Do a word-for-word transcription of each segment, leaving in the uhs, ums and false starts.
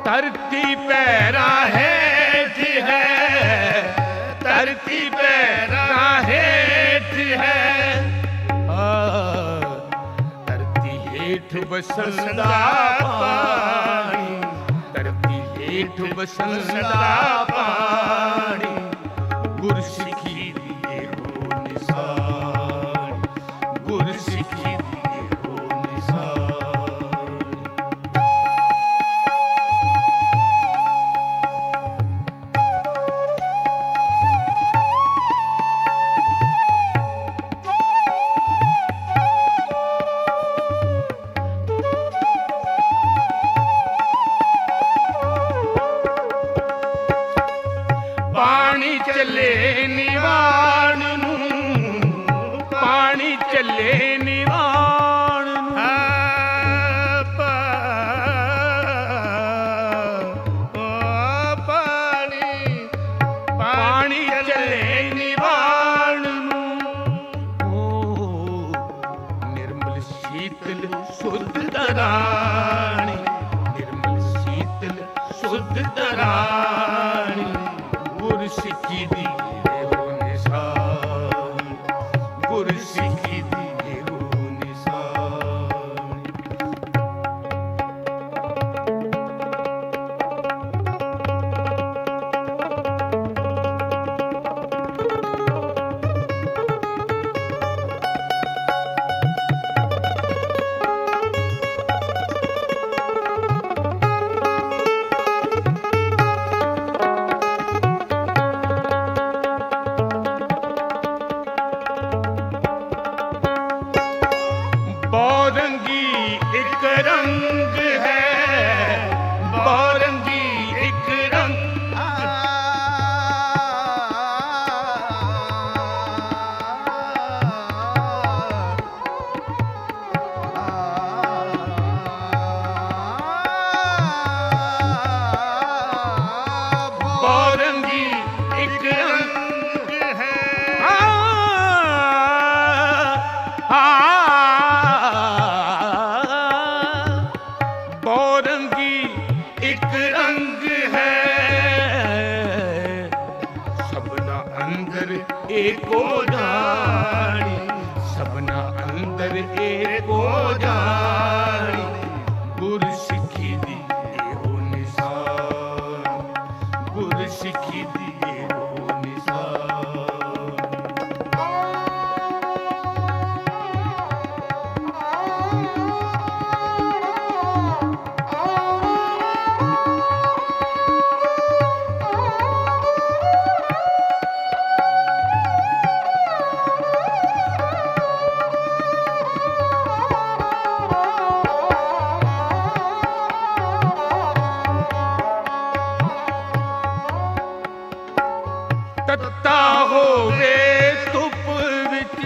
धरती पैरा हेठ है, धरती पैरा हेठ है, धरती हेठ बसंदा पानी, धरती हेठ बसंदा पानी, गुर सिखी दिए हो निशान, गुर सिखी दिए हो निशान। पानी चले निवाण नूं, पानी चले निवाण नूं, पानी पानी चले निवाण नूं, निर्मल शीतल शुद्ध दराणी, निर्मल शीतल शुद्ध दराणी, गुर सिखी दिए हो निशान, गुर सिखी दिए हो निशान। बहुरंगी एक रंग है, बहुरंगी एक रंग, बहुरंगी एक रंग है, बहुरंगी एक रंग है, सबना अंदर एको जानी, सबना अंदर एको जानी, गुर सिखी दिए हो निशान, गुर सिखी दिए हो निशान। तत्ता होवे धुप विच,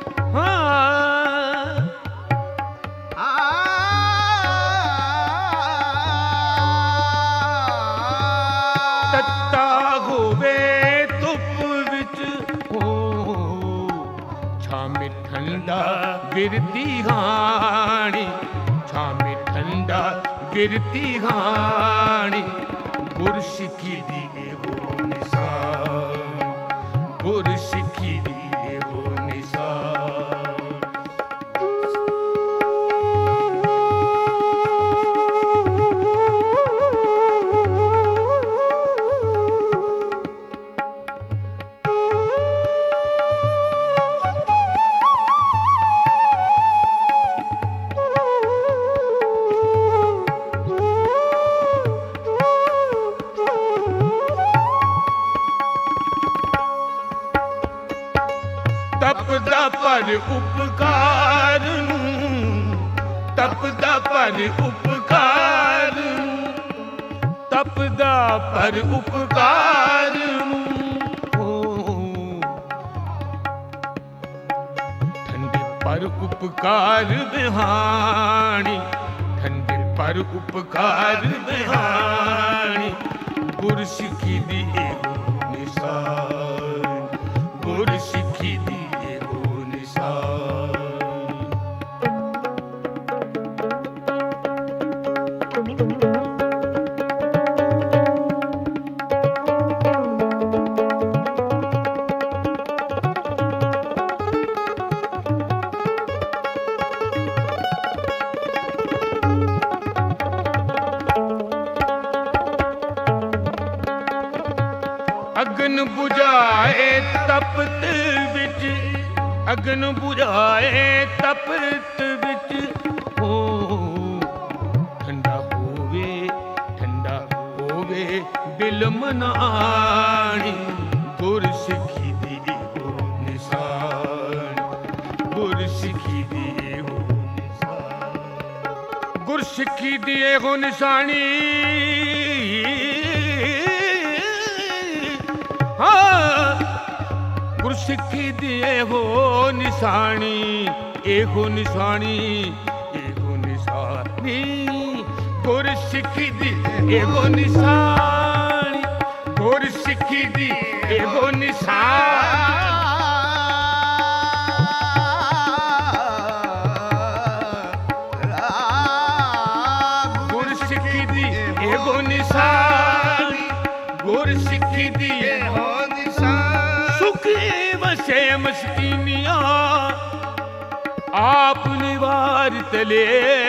हाँ तत्ता होवे धुप विच, हो छामे ठंडा गिरती हानी, छामे ठंडा गिरती हानी, गुर सिखी दिए हो निशान, गुर सिखी दिए हो निशान। तपदा पर उपकार नूं, तपदा पर उपकार नूं, तपदा पर उपकार नूं, ठंडे पर उपकार बिहानी, ठंडे पर उपकार बिहानी, गुर सिखी दिए हो निशान, गुर सिखी दिए हो निशान। ਅਗਨ ਬੁਝਾਏ ਤਪਤ ਵਿੱਚ, ਅਗਨ ਬੁਝਾਏ ਤਪਤ ਵਿੱਚ ਹੋ ਠੰਡਾ ਹੋਵੇ, ਠੰਡਾ ਹੋਵੇ ਦਿਲ ਮਨਾਣੀ। ਗੁਰ ਸਿੱਖੀ ਦੀ ਇਹੋ ਨਿਸ਼ਾਨ, ਗੁਰ ਸਿੱਖੀ ਦੀ ਇਹੋ ਨਿਸ਼ਾਨ, ਗੁਰ ਸਿੱਖੀ ਦੀ ਇਹੋ ਨਿਸ਼ਾਨੀ। ਗੁਰਸਿੱਖੀ ਦੀ ਇਹੋ ਨਿਸ਼ਾਨੀ, ਇਹੋ ਨਿਸ਼ਾਨੀ, ਇਹੋ ਨਿਸ਼ਾਨੀ। ਗੁਰਸਿੱਖੀ ਦੀ ਇਹੋ ਨਿਸ਼ਾਨੀ, ਗੁਰਸਿੱਖੀ ਦੀ ਇਹੋ ਨਿਸ਼ਾਨੀ। ਗੁਰਸਿੱਖੀ ਦੀ ਇਹੋ ਨਿਸ਼ਾਨੀ, ਗੁਰਸਿੱਖੀ ਦੀ ਇਹੋ ਵਸੇ ਮਸਕੀਨੀਆਂ ਆਪ ਨਿਵਾਰ ਤਲੇ,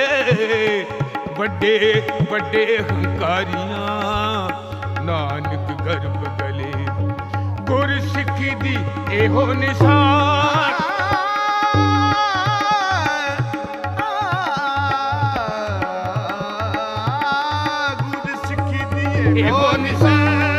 ਵੱਡੇ ਵੱਡੇ ਹੰਕਾਰੀਆਂ ਨਾਨਕ ਗਰਭ ਗਲੇ। ਗੁਰ ਸਿੱਖੀ ਦੀ ਇਹੋ ਨਿਸ਼ਾਨ, ਗੁਰ ਸਿੱਖੀ ਦੀ ਇਹੋ ਨਿਸ਼ਾਨ।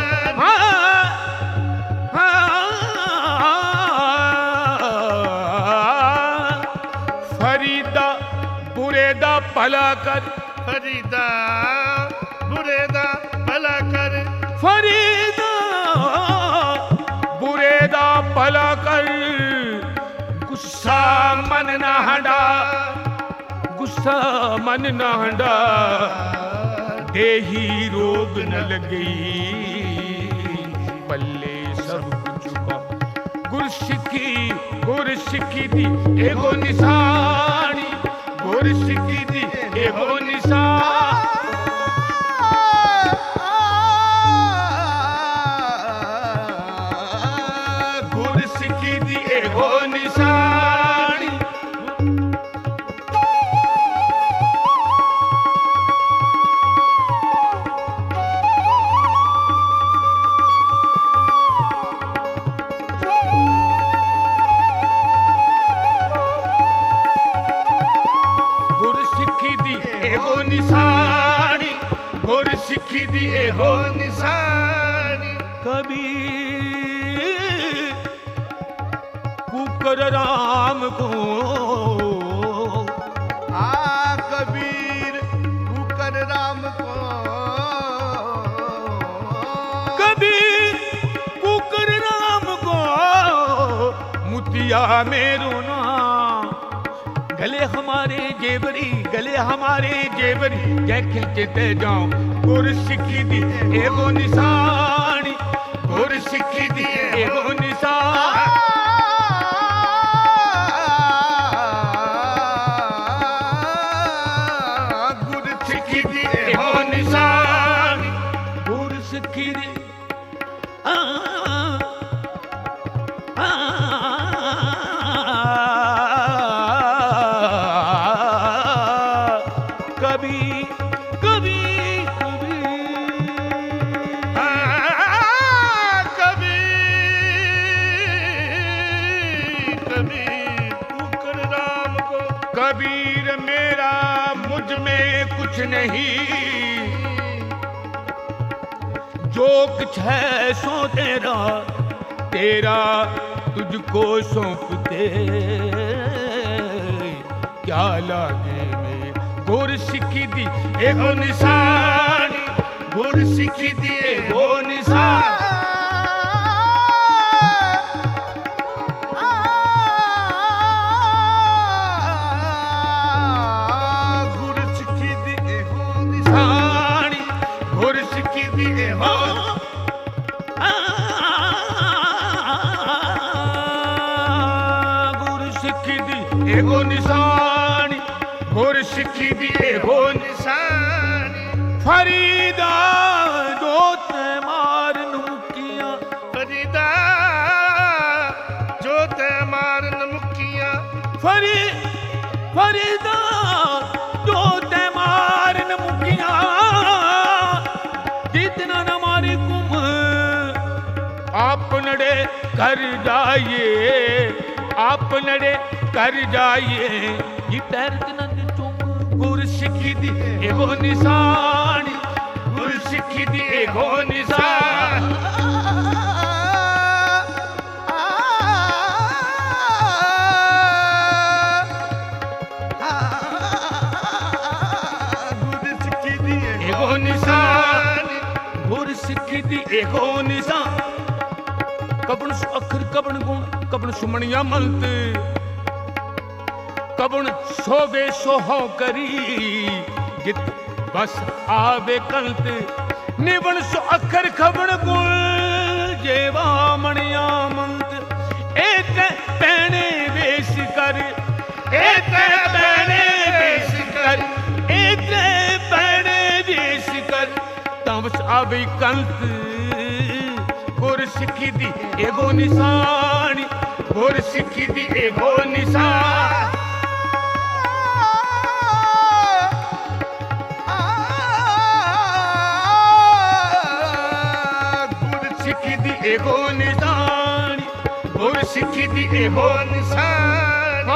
ਭਲਾ ਕਰ ਫਰੀਦਾ, ਬੁਰੇ ਦਾ ਭਲਾ ਕਰ ਫਰੀਦਾ, ਬੁਰੇ ਦਾ ਭਲਾ ਕਰ। ਗੁੱਸਾ ਮਨ ਨਾ ਹੰਡਾ, ਗੁੱਸਾ ਮਨ ਨਾ ਹੰਡਾ। ਦੇਹੀ ਰੋਗ ਨ ਲੱਗਈ, ਪੱਲੇ ਸਭ ਕੁਝ ਪਾ। ਗੁਰਸਿੱਖੀ, ਗੁਰਸਿੱਖੀ ਦੀ ਇਹੋ ਨਿਸ਼ਾਨੀ, ਗੁਰਸਿੱਖੀ ਦੀ ਇਹੋ ਨਿਸ਼ਾਨ। ਗੁਰਸਿੱਖੀ ਦੀ ਇਹੋ ਨਿਸ਼ਾਨੀ। ਇਹੋ ਨਿਸ਼ਾਨੀ, ਗੁਰਸਿੱਖੀ ਦੀ ਇਹੋ ਨਿਸ਼ਾਨੀ। ਕਬੀਰ ਕੁਕਰ ਰਾਮ ਕੋ, ਆ ਕਬੀਰ ਕੁਕਰ ਰਾਮ ਕੋ, ਕਬੀਰ ਕੁਕਰ ਰਾਮ ਕੋ। ਮੁਤਿਆ मेरो ना गले हमारे जेवरी, गले हमारे जेवरी, जय खिलते जाओ। गुरसिक्खी दी एगो निशानी, गुरसिक्खी दी एगो निशानी। गुरसिक्खी दी एगो निशानी, गुरसिक्खी दी कबीर मेरा मुझ में कुछ नहीं, जो कुछ है सो तेरा, तेरा तुझको सौंपते क्या लागे में। गुरसिक्खी दी एगो निशानी, गुरसिक्खी दी एगो निशानी। गुरसिक्खी दी एगो निशानी, गुरसिक्खी दी एगो निशानी। फरीदा जो ते मारन मुकिया, फरीदा जो ते मारन मुकिया, फरी फरीदा जो ते मारन मुकिया। जितना न मारे कुम कर जाइए आप लड़े कर जाइए ये तैरत न चुम गुर सिखी दी एगो निशान गुर सिखी दी एगो निशान एगो निशान गुर सिखी दी एगो निशान कबन सु अखर कबन गुण कबन सुमणिया मलत कबन सोवे सोहो करी जित बस आवे कलत निबन सु अखर खबन गुण जेवा मणिया मलत एते पैने वेश कर एते पैने वेश कर एते पैने वेश कर तमस आवे कलत गुर सिखी दी एगो निशान गुर सिखी दी एगो निशान गुर सिखी दी एगो निशान गुर सिखी दी एगो निशान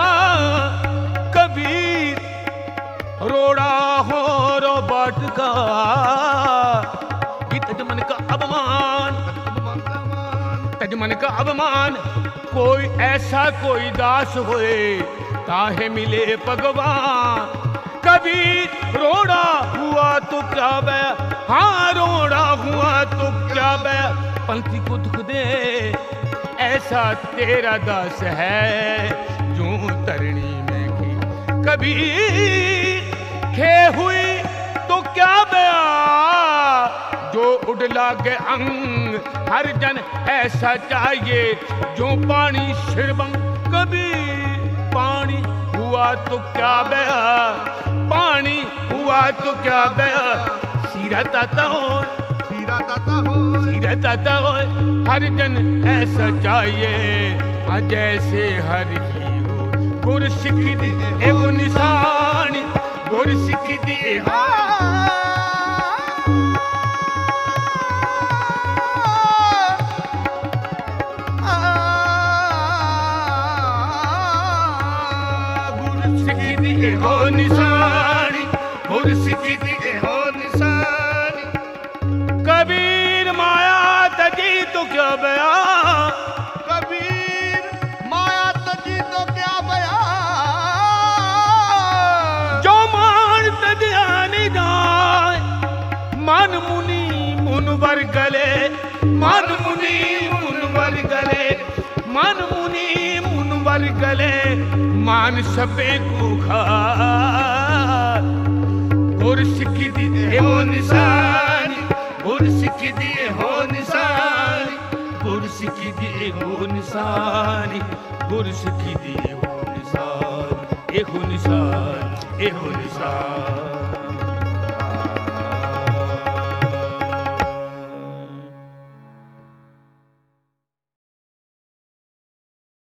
कबीर रोड़ा हो रो बाट का तजमन का अपमान तजमन का अपमान कोई ऐसा कोई दास होए ताहे मिले भगवान कभी रोड़ा हुआ तो क्या बे हाँ रोड़ा हुआ तो क्या बे पंक्ति को दुख दे ऐसा तेरा दास है जो तरणी में की कभी खे हुई तो क्या बया जो उड़ लागे अंग हर जन ऐसा चाहिए जो पानी शिरबंग कभी पानी हुआ तो क्या बया पानी हुआ तो क्या बया सीरा ताता हो सीरा ताता हो सीरा ताता हो हर जन ऐसा चाहिए जैसे हर की हो गुर सिखी दी एगो निशान गुर सिखी दी एगो एगो निशानी गुर सिखी दी एगो निशानी कबीर माया तजी तो क्या बया कबीर माया तजी तो क्या बया जो मान तजानी जाए मन मुनि मुनवर गले मन मुनि मुनवर गले मन मुनि मुनवर गले मान सबे को खा गुर सिखी दी एगो निशान गुर सिखी दी एगो निशान गुर सिखी दी एगो निशान गुर सिखी दी एगो निशान एगो निशान एगो निशान